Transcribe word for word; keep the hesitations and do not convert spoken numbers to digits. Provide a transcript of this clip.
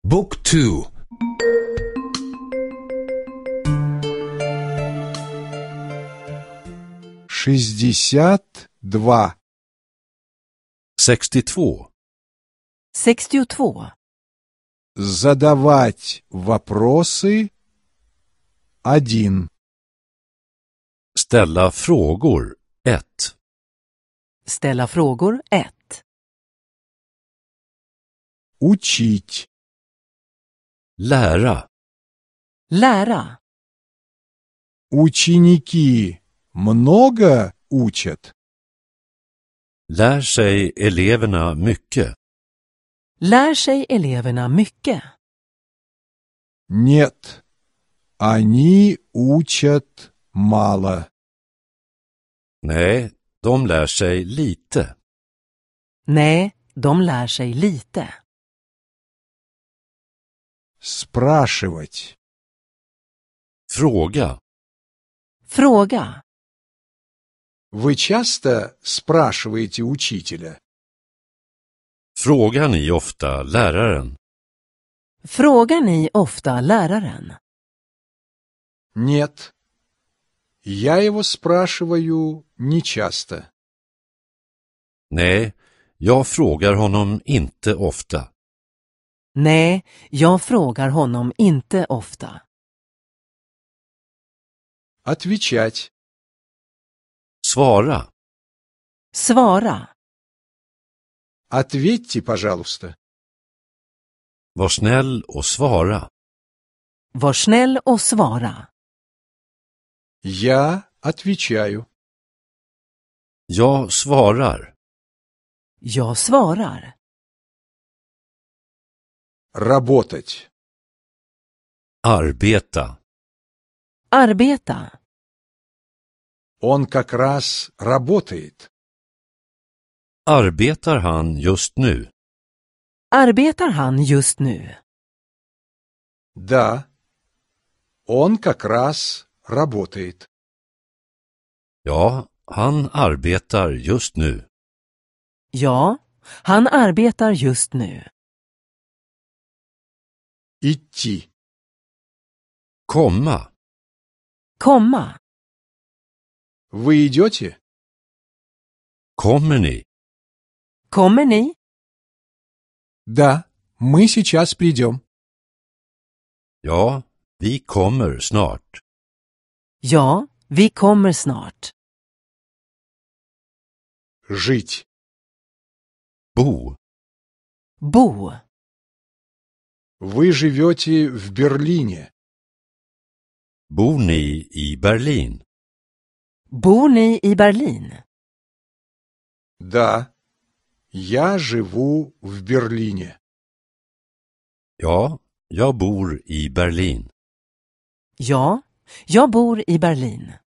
Book two. шестьдесят два. sextiotvå. sextiotvå. Задавать вопросы один. Ställa frågor ett. Ställa frågor ett. Учить. Lära. Lära. Ученики много учат? Lär sig eleverna mycket? Lär sig eleverna mycket? Нет. Они учат мало. Nej, de lär sig lite. Nej, de lär sig lite. Спрашивать. Fråga. Fråga. Вы часто спрашиваете учителя? Frågar ni ofta läraren? Frågar ni ofta läraren? Нет. Я его спрашиваю нечасто. Nej, jag frågar honom inte ofta. Nej, jag frågar honom inte ofta. Отвечать. Svara. Svara. Ответьте, пожалуйста. Var snäll och svara. Var snäll och svara. Я отвечаю. Jag svarar. Jag svarar. Работать. Arbeta. Arbeta. Он как раз работает. Arbetar han just nu? Arbetar han just nu? Да. Он как раз работает. Ja, han arbetar just nu. Ja, han arbetar just nu. Идти. Komma. Komma. Вы идете? Kommer ni? Kommer ni? Да, мы сейчас придем. Ja, vi kommer snart. Ja, vi kommer snart. Жить. Bo. Bo. Вы живете в Берлине. Bor ni i Berlin? Bor ni i Berlin? Да, я живу в Берлине. Ja, jag bor i Berlin. Ja, jag bor i Berlin.